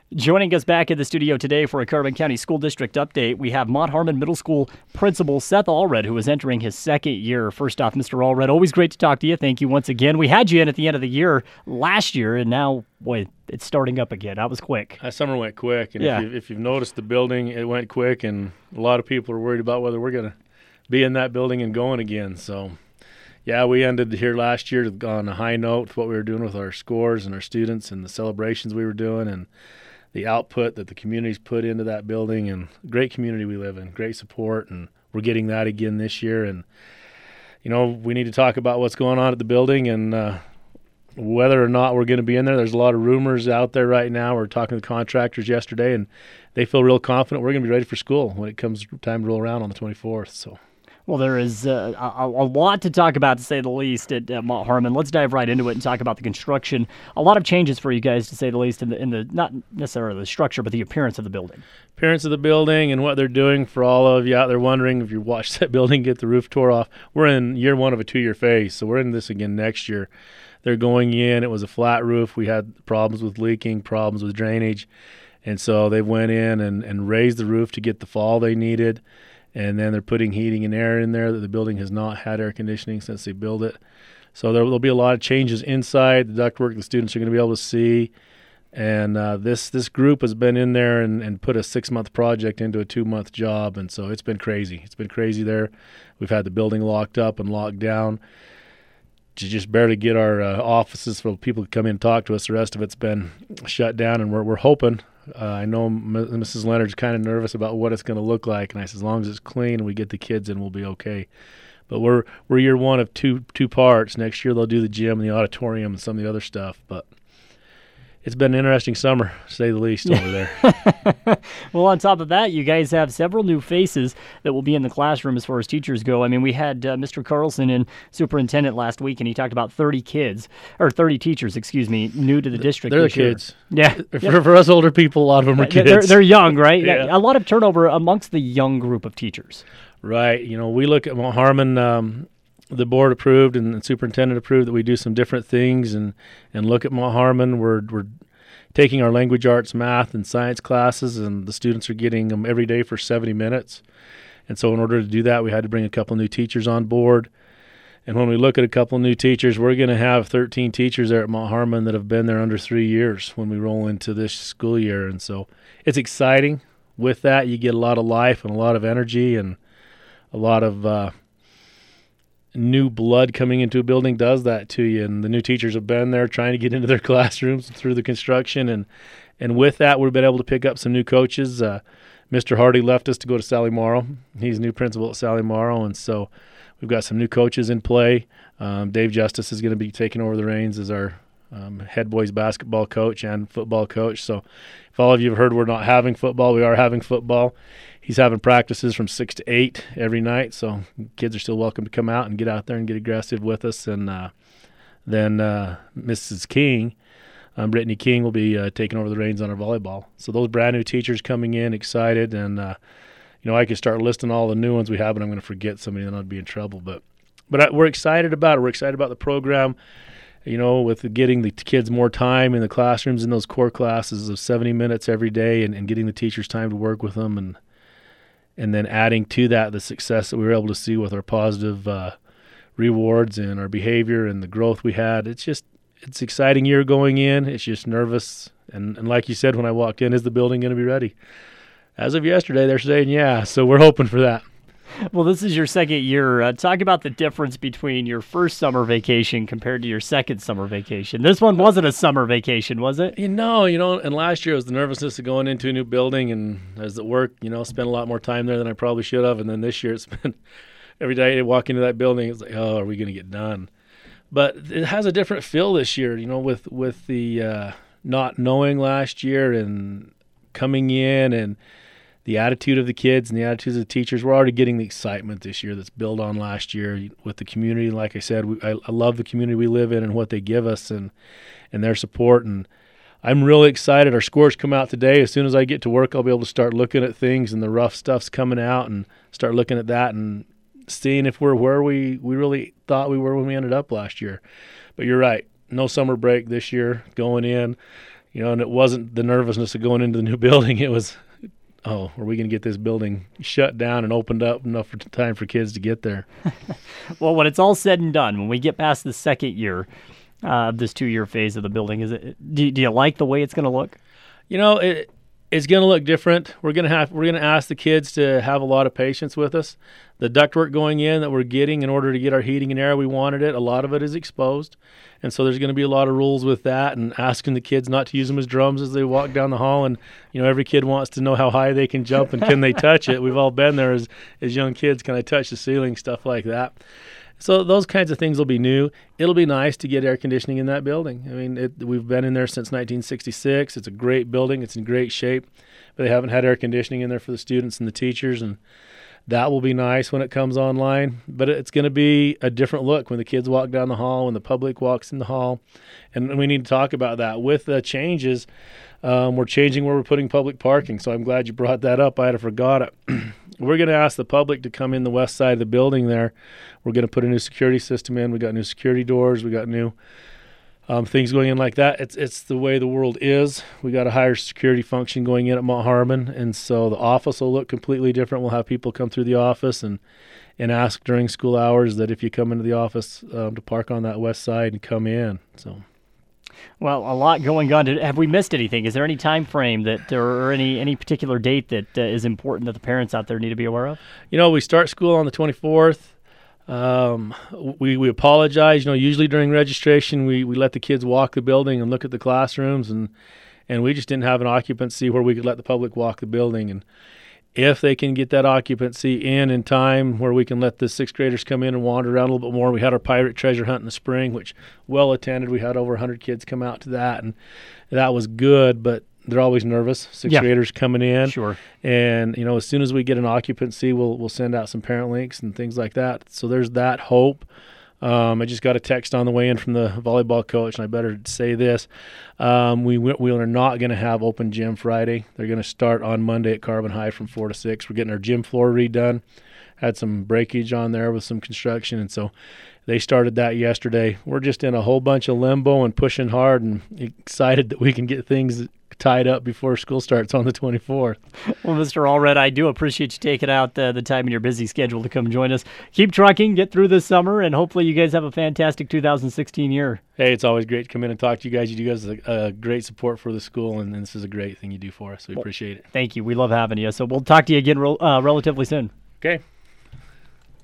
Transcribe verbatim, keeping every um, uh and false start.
Joining us back in the studio today for a Carbon County School District update, we have Mont Harmon Middle School Principal Seth Allred, who is entering his second year. First off, Mister Allred, always great to talk to you. Thank you once again. We had you in at the end of the year last year, and now, boy, it's starting up again. That was quick. That summer went quick, and yeah. if, you, if you've noticed the building, it went quick, and a lot of people are worried about whether we're going to be in that building and going again. So, yeah, we ended here last year on a high note with what we were doing with our scores and our students and the celebrations we were doing and the output that the community's put into that building, and great community we live in, great support, and we're getting that again this year. And, you know, we need to talk about what's going on at the building and uh, whether or not we're going to be in there. There's a lot of rumors out there right now. We were talking to the contractors yesterday, and they feel real confident we're going to be ready for school when it comes time to roll around on the twenty-fourth. So. Well, there is uh, a, a lot to talk about, to say the least, at uh, Mont Harmon. Let's dive right into it and talk about the construction. A lot of changes for you guys, to say the least, in the in the not necessarily the structure, but the appearance of the building. Appearance of the building and what they're doing. For all of you out there wondering, if you watched that building get the roof tore off, we're in year one of a two-year phase, so we're in this again next year. They're going in. It was a flat roof. We had problems with leaking, problems with drainage, and so they went in and, and raised the roof to get the fall they needed. And then they're putting heating and air in there. That the building has not had air conditioning since they built it. So there will be a lot of changes inside. The ductwork the students are going to be able to see. And uh, this this group has been in there and, and put a six-month project into a two-month job. And so it's been crazy. It's been crazy there. We've had the building locked up and locked down to just barely get our uh, offices for people to come in and talk to us. The rest of it's been shut down, and we're we're hoping. Uh, I know M- Missus Leonard's kind of nervous about what it's going to look like, and I said, as long as it's clean and we get the kids in, we'll be okay. But we're we're year one of two two parts. Next year they'll do the gym and the auditorium and some of the other stuff. But it's been an interesting summer, to say the least, over there. Well, on top of that, you guys have several new faces that will be in the classroom as far as teachers go. I mean, we had uh, Mister Carlson in superintendent last week, and he talked about thirty kids, or thirty teachers, excuse me, new to the district. They're this the kids. Year. Yeah. For, yep. for us older people, a lot of them are kids. They're, they're young, right? Yeah. A lot of turnover amongst the young group of teachers. Right. You know, we look at Mont Harmon. Um, the board approved and the superintendent approved that we do some different things and, and look at Mont Harmon. We're we're taking our language arts, math, and science classes, and the students are getting them every day for seventy minutes. And so in order to do that, we had to bring a couple new teachers on board. And when we look at a couple new teachers, we're going to have thirteen teachers there at Mont Harmon that have been there under three years when we roll into this school year. And so it's exciting. With that, you get a lot of life and a lot of energy and a lot of uh, new blood coming into a building does that to you. And the new teachers have been there trying to get into their classrooms through the construction. And, and with that, we've been able to pick up some new coaches. Uh, Mister Hardy left us to go to Sally Morrow. He's new principal at Sally Morrow. And so we've got some new coaches in play. Um, Dave Justice is going to be taking over the reins as our um, head boys basketball coach and football coach. So if all of you have heard we're not having football, we are having football. He's having practices from six to eight every night, so kids are still welcome to come out and get out there and get aggressive with us. And uh, then uh, Missus King, um, Brittany King, will be uh, taking over the reins on our volleyball. So those brand new teachers coming in, excited, and uh, you know I could start listing all the new ones we have, but I'm going to forget somebody, and I'd be in trouble. But but I, we're excited about it. We're excited about the program. You know, with getting the kids more time in the classrooms in those core classes of seventy minutes every day, and, and getting the teachers time to work with them, and and then adding to that the success that we were able to see with our positive uh, rewards and our behavior and the growth we had. It's just it's an exciting year going in. It's just nervous. And, and like you said, when I walked in, is the building going to be ready? As of yesterday, they're saying yeah, so we're hoping for that. Well, this is your second year. Uh, talk about the difference between your first summer vacation compared to your second summer vacation. This one wasn't a summer vacation, was it? You know, you know, and last year was the nervousness of going into a new building, and as at work, you know, spent a lot more time there than I probably should have. And then this year, it's been every day I walk into that building, it's like, oh, are we going to get done? But it has a different feel this year, you know, with with the uh, not knowing last year and coming in and the attitude of the kids and the attitudes of the teachers. We're already getting the excitement this year that's built on last year with the community. Like I said, we, I, I love the community we live in and what they give us and and their support. And I'm really excited. Our scores come out today. As soon as I get to work, I'll be able to start looking at things and the rough stuff's coming out and start looking at that and seeing if we're where we, we really thought we were when we ended up last year. But you're right. No summer break this year going in. you know, and it wasn't the nervousness of going into the new building. It was, oh, are we going to get this building shut down and opened up enough for time for kids to get there? Well, when it's all said and done, when we get past the second year uh, of this two-year phase of the building, is it? Do you, do you like the way it's going to look? You know, it, it's going to look different. We're going to have we're going to ask the kids to have a lot of patience with us. The ductwork going in that we're getting in order to get our heating and air, we wanted it. A lot of it is exposed, and so there's going to be a lot of rules with that. And asking the kids not to use them as drums as they walk down the hall. And you know, every kid wants to know how high they can jump and can they touch it. We've all been there as as young kids. Can I touch the ceiling? Stuff like that. So those kinds of things will be new. It'll be nice to get air conditioning in that building. I mean, it, we've been in there since nineteen sixty-six. It's a great building. It's in great shape, but they haven't had air conditioning in there for the students and the teachers, and that will be nice when it comes online. But it's going to be a different look when the kids walk down the hall, when the public walks in the hall, and we need to talk about that. With the changes, um, we're changing where we're putting public parking, so I'm glad you brought that up. I had forgot it. We're going to ask the public to come in the west side of the building there. We're going to put a new security system in. We got new security doors. We got new um, things going in like that. It's it's the way the world is. We got a higher security function going in at Mount Harmon, and so the office will look completely different. We'll have people come through the office and and ask during school hours that if you come into the office um, to park on that west side and come in. So. Well, a lot going on. Have we missed anything? Is there any time frame that, or any any particular date that uh, is important that the parents out there need to be aware of? You know, we start school on the twenty-fourth. Um, we we apologize. You know, usually during registration, we, we let the kids walk the building and look at the classrooms, and and we just didn't have an occupancy where we could let the public walk the building. And if they can get that occupancy in in time where we can let the sixth graders come in and wander around a little bit more. We had our pirate treasure hunt in the spring, which well attended. We had over one hundred kids come out to that, and that was good, but they're always nervous, sixth yeah. graders coming in. Sure. And, you know, as soon as we get an occupancy, we'll we'll send out some parent links and things like that. So there's that hope. Um, I just got a text on the way in from the volleyball coach, and I better say this. Um, we we are not going to have open gym Friday. They're going to start on Monday at Carbon High from four to six. We're getting our gym floor redone. Had some breakage on there with some construction, and so they started that yesterday. We're just in a whole bunch of limbo and pushing hard and excited that we can get things tied up before school starts on the twenty-fourth. Well, Mister Allred, I do appreciate you taking out uh, the time in your busy schedule to come join us. Keep trucking, get through this summer, and hopefully you guys have a fantastic two thousand sixteen year. Hey, it's always great to come in and talk to you guys. You guys are a, a great support for the school, and this is a great thing you do for us. We well, appreciate it. Thank you. We love having you. So we'll talk to you again real, uh, relatively soon. Okay.